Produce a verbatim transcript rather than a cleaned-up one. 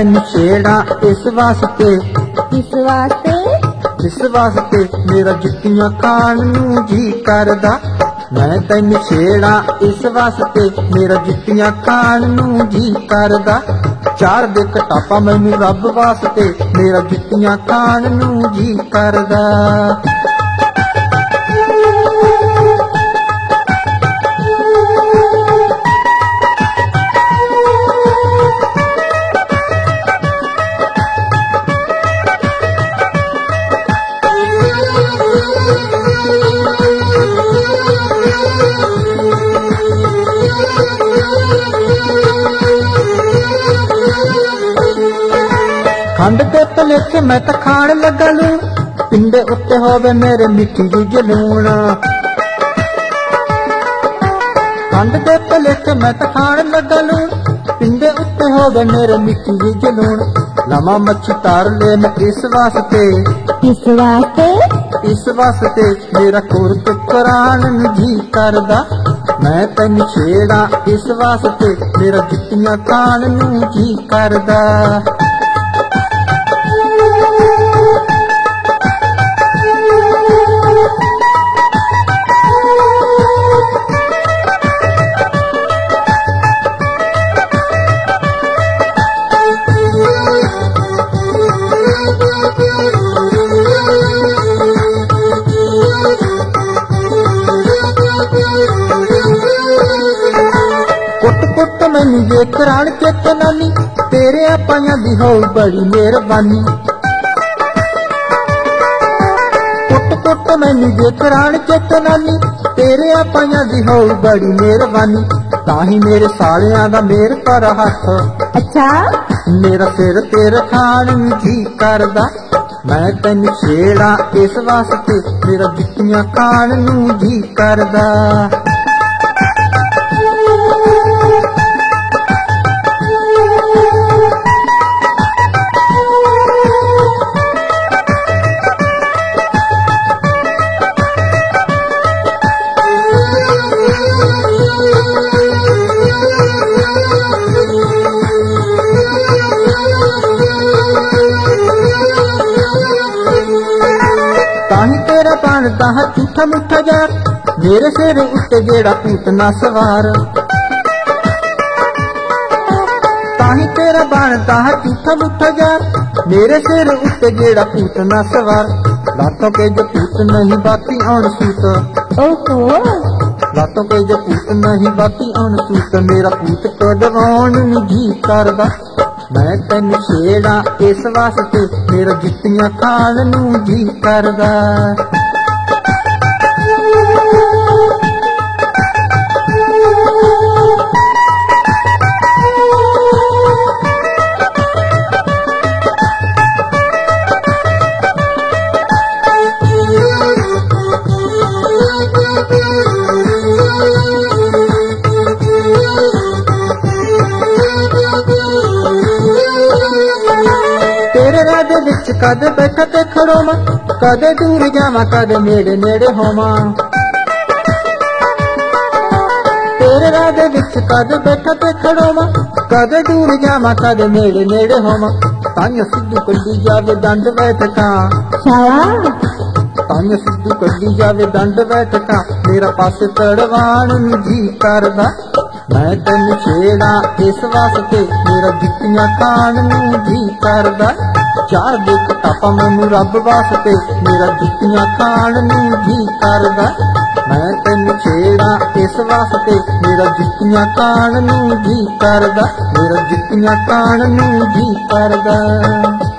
तैनू छेड़ा इस वास्ते, इस वास्ते, इस वास्ते मेरा जुत्तियां खान नू जी करदा। मैं तैनू छेड़ा इस वास्ते मेरा जुत्तियां खान नू जी करदा। चार दे कटापा मैनू रब वास्ते मेरा जुत्तियां खान नू जी करदा। खंड दे भलेखे मैं तां खाण लगा लूण, पिंडे उत्ते होवे मेरे मिठी जुज लूण। खंड दे भलेखे मैं तां खाण लगा लूण, पिंडे उत्ते होवे मेरे मिठी जुज लूण। लमा मच्छी तार ले मैं इस वास्ते, इस वास्ते, इस वास्ते मेरा कुरत कुरान नू जी करदा। मैं तैनू छेड़ा इस वास्ते मेरा जुत्तियां खान नू जी करदा। कुट कुट मैनू जे कराण चित नानी, तेरे पाइयां दी हो बड़ी मेहरबानी। कुट कुट मैनू जे कराण चित नानी, तेरे पाइयां दी हो बड़ी मेहरबानी। ताही मेरे सालियां दा मेर पर हथ, अच्छा मेरा सिर तेरे खान नू जी करदा। मैं तैनू छेड़ा इस वास्ते मेरा जुत्तियां खान नू जी करदा। ताही तेरा बनदा है झूठा मुठा यार, मेरे सिर उत्ते जेड़ा पूत ना सवार। ताही तेरा बनदा है झूठा मुठा यार, मेरे सिर उत्ते जेड़ा पूत ना सवार। लातों के जो पूत नहीं बाती अण सूत, ओहो, लातों के जो पूत नहीं बाती अण सूत। मेरा पूत कढवाउण नू जी करदा। मैं तैनू छेड़ा इस वास्ते मेरा जुत्तियां खान नू जी करदा। तेरे राह दे विच कद बैठा ते खड़ोवां, कदे दूर जावां कदे नेड़े नेड़े होवां। तेरे राह दे विच कद बैठा ते खड़ोवां, कदे दूर जावां कदे नेड़े नेड़े होवां। ताइयों सिद्धू कड्डी जावे दंड बैठकां, ताइयों सिद्धू कड्डी जावे दंड बैठकां। मेरा पासे तड़वाण नू जी करदा। मैं तैनू छेड़ा इस वास्ते मेरा जुत्तियां खान नू जी करदा। चार दे कटापा मैनू रब वास्ते मेरा जुत्तियां खान नू जी करदा। मैं तैनू छेड़ा इस वास्ते मेरा जुत्तियां खान नू जी करदा। मेरा जुत्तियां खान नू जी करदा।